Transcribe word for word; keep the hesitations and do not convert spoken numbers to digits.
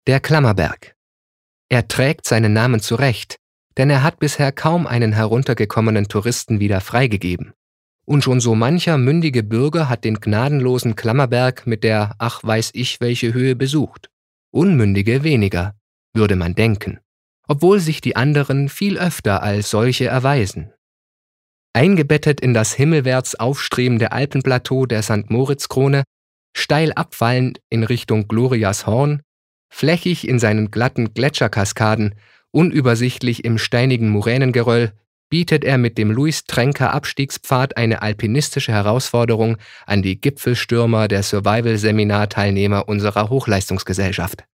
Der Klammerberg. Er trägt seinen Namen zu Recht, denn er hat bisher kaum einen heruntergekommenen Touristen wieder freigegeben. Und schon so mancher mündige Bürger hat den gnadenlosen Klammerberg mit der ach weiß ich welche Höhe besucht. Unmündige weniger, würde man denken, obwohl sich die anderen viel öfter als solche erweisen. Eingebettet in das himmelwärts aufstrebende Alpenplateau der Sankt Moritz-Krone, steil abfallend in Richtung Glorias Horn, flächig in seinen glatten Gletscherkaskaden, unübersichtlich im steinigen Moränengeröll, bietet er mit dem Louis-Trenker-Abstiegspfad eine alpinistische Herausforderung an die Gipfelstürmer der Survival-Seminar-Teilnehmer unserer Hochleistungsgesellschaft.